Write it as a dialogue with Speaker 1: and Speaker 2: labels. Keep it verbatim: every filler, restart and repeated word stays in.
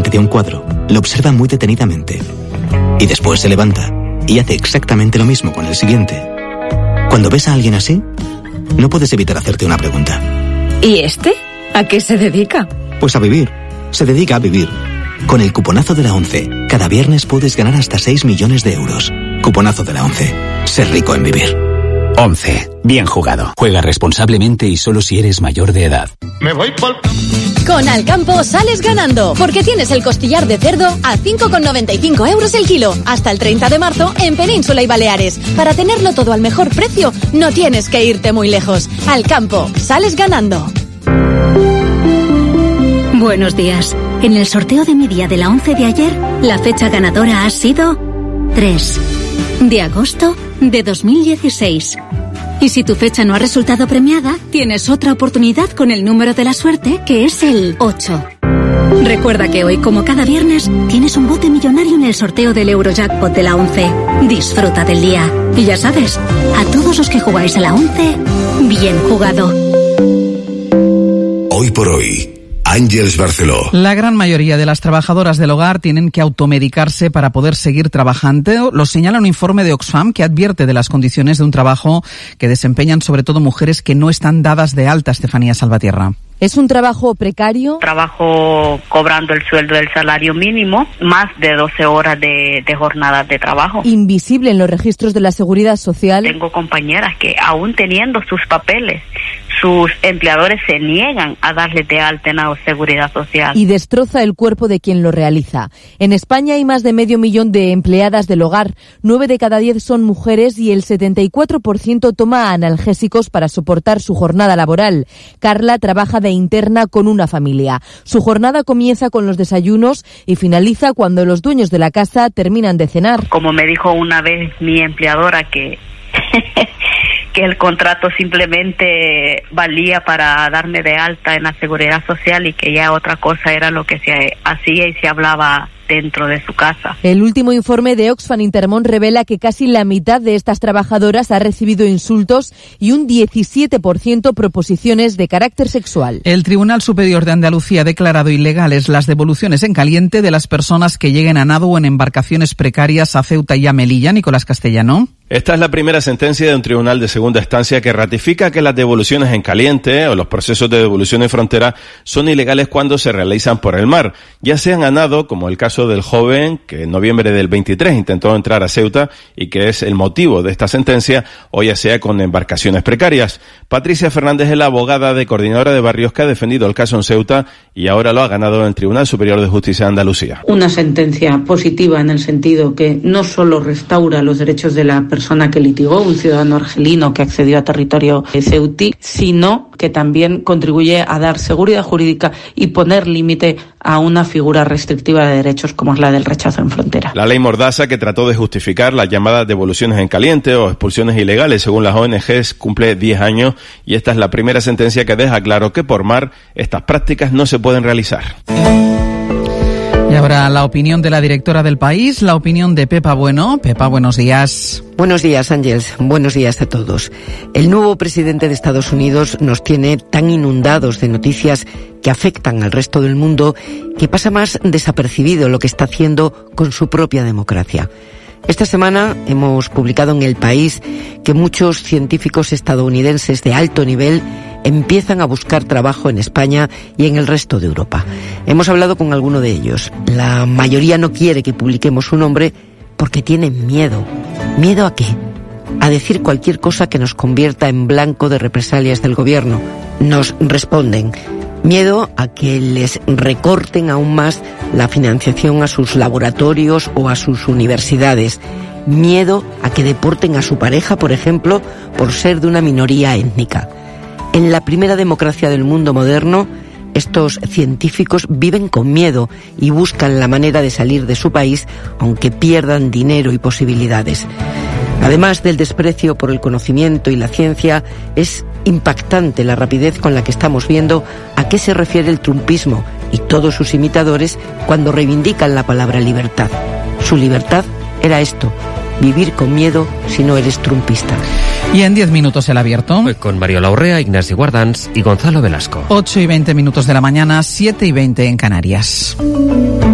Speaker 1: delante de un cuadro, lo observa muy detenidamente y después se levanta y hace exactamente lo mismo con el siguiente. Cuando ves a alguien así, no puedes evitar hacerte una pregunta.
Speaker 2: ¿Y este? ¿A qué se dedica?
Speaker 1: Pues a vivir. Se dedica a vivir. Con el cuponazo de la ONCE, cada viernes puedes ganar hasta seis millones de euros. Cuponazo de la ONCE. Ser rico en vivir.
Speaker 3: ONCE. Bien jugado. Juega responsablemente y solo si eres mayor de edad.
Speaker 4: Me voy por...
Speaker 5: Con Alcampo sales ganando, porque tienes el costillar de cerdo a cinco con noventa y cinco euros el kilo, hasta el treinta de marzo en Península y Baleares. Para tenerlo todo al mejor precio, no tienes que irte muy lejos. Alcampo, sales ganando.
Speaker 6: Buenos días. En el sorteo de mi día de la once de ayer, la fecha ganadora ha sido tres de agosto de dos mil dieciséis. Y si tu fecha no ha resultado premiada, tienes otra oportunidad con el número de la suerte, que es el ocho. Recuerda que hoy, como cada viernes, tienes un bote millonario en el sorteo del Eurojackpot de la once. Disfruta del día. Y ya sabes, a todos los que jugáis a la once, bien jugado.
Speaker 7: Hoy por hoy, Ángeles Barceló.
Speaker 8: La gran mayoría de las trabajadoras del hogar tienen que automedicarse para poder seguir trabajando. Lo señala un informe de Oxfam que advierte de las condiciones de un trabajo que desempeñan sobre todo mujeres que no están dadas de alta. Estefanía Salvatierra.
Speaker 9: Es un trabajo precario.
Speaker 10: Trabajo cobrando el sueldo del salario mínimo, más de doce horas de, de jornada de trabajo.
Speaker 9: Invisible en los registros de la Seguridad Social.
Speaker 10: Tengo compañeras que, aún teniendo sus papeles, sus empleadores se niegan a darles de alta en la Seguridad Social.
Speaker 9: Y destroza el cuerpo de quien lo realiza. En España hay más de medio millón de empleadas del hogar. Nueve de cada diez son mujeres y el setenta y cuatro por ciento toma analgésicos para soportar su jornada laboral. Carla trabaja de interna con una familia. Su jornada comienza con los desayunos y finaliza cuando los dueños de la casa terminan de cenar.
Speaker 10: Como me dijo una vez mi empleadora, que que el contrato simplemente valía para darme de alta en la Seguridad Social y que ya otra cosa era lo que se hacía y se hablaba dentro de su casa.
Speaker 9: El último informe de Oxfam Intermón revela que casi la mitad de estas trabajadoras ha recibido insultos y un diecisiete por ciento proposiciones de carácter sexual.
Speaker 8: El Tribunal Superior de Andalucía ha declarado ilegales las devoluciones en caliente de las personas que lleguen a nado o en embarcaciones precarias a Ceuta y a Melilla. Nicolás Castellano.
Speaker 11: Esta es la primera sentencia de un tribunal de segunda instancia que ratifica que las devoluciones en caliente o los procesos de devolución en frontera son ilegales cuando se realizan por el mar, ya sean a nado, como el caso del joven que en noviembre del veintitrés intentó entrar a Ceuta y que es el motivo de esta sentencia, o ya sea con embarcaciones precarias. Patricia Fernández es la abogada de Coordinadora de Barrios que ha defendido el caso en Ceuta y ahora lo ha ganado en el Tribunal Superior de Justicia de Andalucía.
Speaker 12: Una sentencia positiva en el sentido que no solo restaura los derechos de la persona persona que litigó, un ciudadano argelino que accedió a territorio ceutí, sino que también contribuye a dar seguridad jurídica y poner límite a una figura restrictiva de derechos como es la del rechazo en frontera.
Speaker 11: La ley Mordaza, que trató de justificar las llamadas devoluciones en caliente o expulsiones ilegales según las O N Ges, cumple diez años y esta es la primera sentencia que deja claro que por mar estas prácticas no se pueden realizar.
Speaker 8: Y ahora la opinión de la directora del País, la opinión de Pepa Bueno. Pepa, buenos días.
Speaker 13: Buenos días, Ángeles. Buenos días a todos. El nuevo presidente de Estados Unidos nos tiene tan inundados de noticias que afectan al resto del mundo que pasa más desapercibido lo que está haciendo con su propia democracia. Esta semana hemos publicado en El País que muchos científicos estadounidenses de alto nivel empiezan a buscar trabajo en España y en el resto de Europa. Hemos hablado con alguno de ellos. La mayoría no quiere que publiquemos su nombre porque tienen miedo. ¿Miedo a qué? A decir cualquier cosa que nos convierta en blanco de represalias del gobierno. Nos responden: miedo a que les recorten aún más la financiación a sus laboratorios o a sus universidades. Miedo a que deporten a su pareja, por ejemplo, por ser de una minoría étnica. En la primera democracia del mundo moderno, estos científicos viven con miedo y buscan la manera de salir de su país, aunque pierdan dinero y posibilidades. Además del desprecio por el conocimiento y la ciencia, es impactante la rapidez con la que estamos viendo a qué se refiere el trumpismo y todos sus imitadores cuando reivindican la palabra libertad. Su libertad era esto: vivir con miedo si no eres trumpista.
Speaker 8: Y en diez minutos el abierto.
Speaker 14: Con Mario Laurrea, Ignasi Guardans y Gonzalo Velasco.
Speaker 8: ocho y veinte minutos de la mañana, siete y veinte en Canarias.